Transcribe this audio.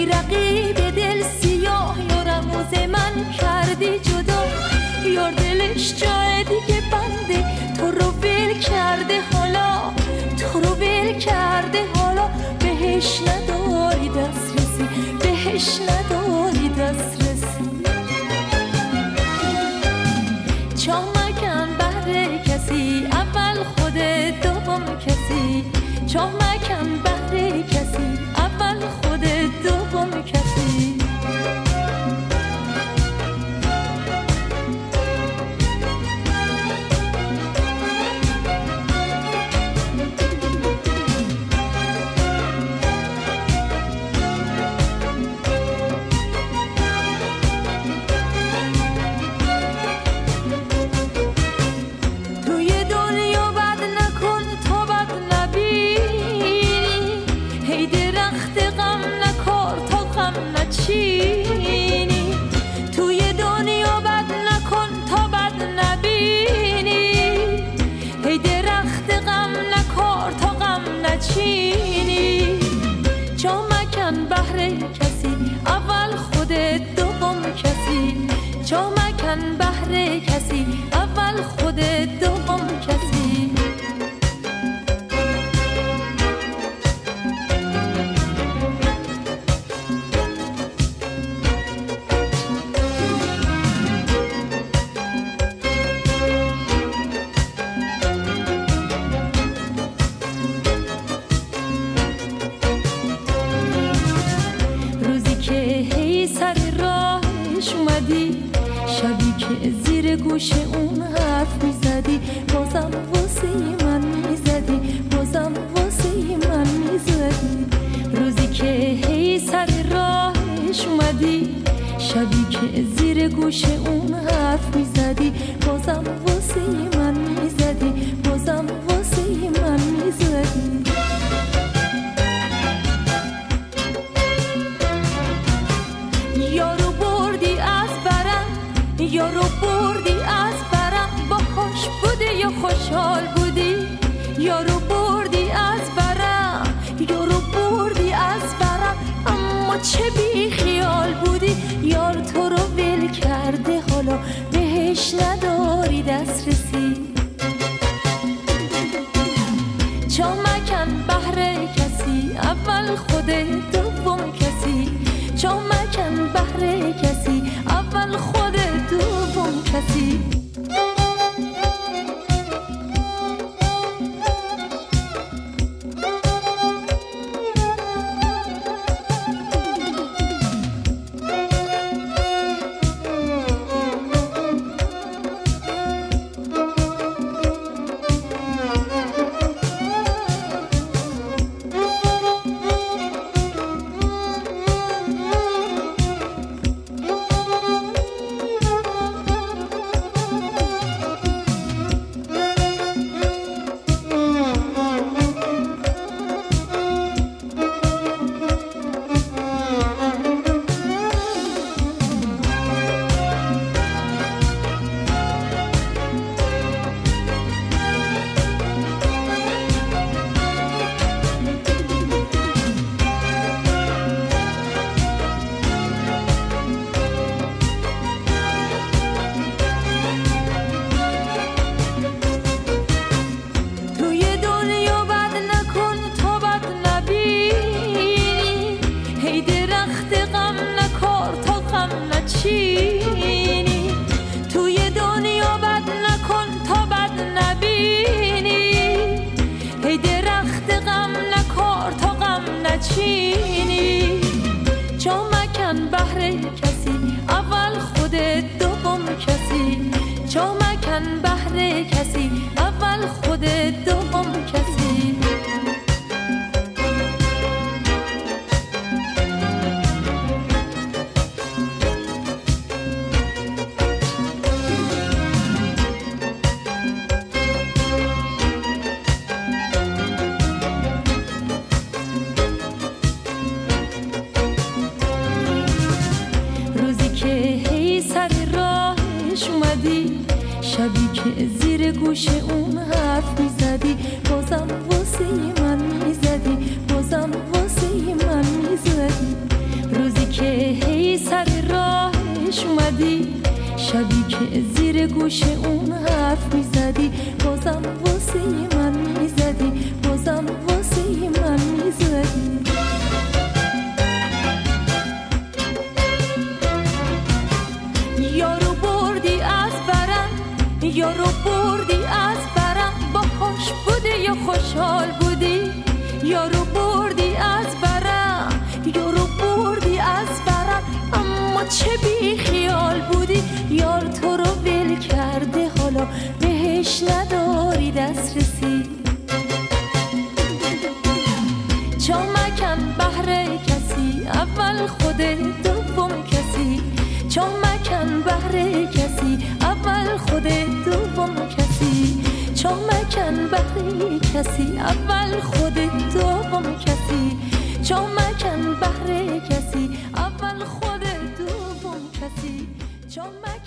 رقیب دل سیاه یارم و ز من کردی جدا. یار دلش جای دیگه بنده، تو رو ول کرده حالا، تو رو ول کرده حالا. بهش نداری دسترسی، بهش نداری دسترسی. چاه مکن بهر کسی، اول خودت دوم کسی. چاه مکن بهر کسی، اول خودت دوم کسی. توی دنیا بد نکن تا بد نبینی، هی درخت غم نکار تا غم نچینی. جا مکن بهر کسی، اول خودت دوم کسی. جا مکن بهر کسی، اول خودت دوم کسی. شبی که زیر گوش اون حرف میزدی، بازم واسه من میزدی، بازم واسه من میزدی. روزی که هی سر راهش اومدی، شبی که زیر گوش اون حرف میزدی، بازم واسه من میزدی، بازم واسه من میزدی. یارو بردی از برم، یارو بردی از برم، باهاش بودی یا خوشحال بودی. یارو بردی از برم، یارو بردی از برم، اما چه بی خیال بودی. یار تو رو ول کرده حالا، بهش نداری دسترسی. جا مکن بهر کسی، اول خودت دوم کسی. جا مکن بهر کسی، اول خودت دوم کسی. شبی که زیر گوش اون حرف میزدی، بازم واسه من میزدی، بازم واسه من میزدی. که هی سر راهش اومدی، شبی که زیر گوش اون حرف میزدی، بازم واسه من میزدی، بازم واسه من میزدی. یارو بردی از برم، یارو بردی از برم، باهاش بودی یا خوشحال بودی؟ یارو بردی از برم، یارو بردی از برم، اما چه بی خیال بودی. یار تو رو ول کرده، حالا بهش نداری دسترسی. چامکن بهر کسی، اول خودت دوم کسی. چامکن بهر کسی، اول خودت دوم کسی. چامکن بهر کسی، اول خودت دوم کسی. چامکن بهر کسی، اول خودت دوم کسی.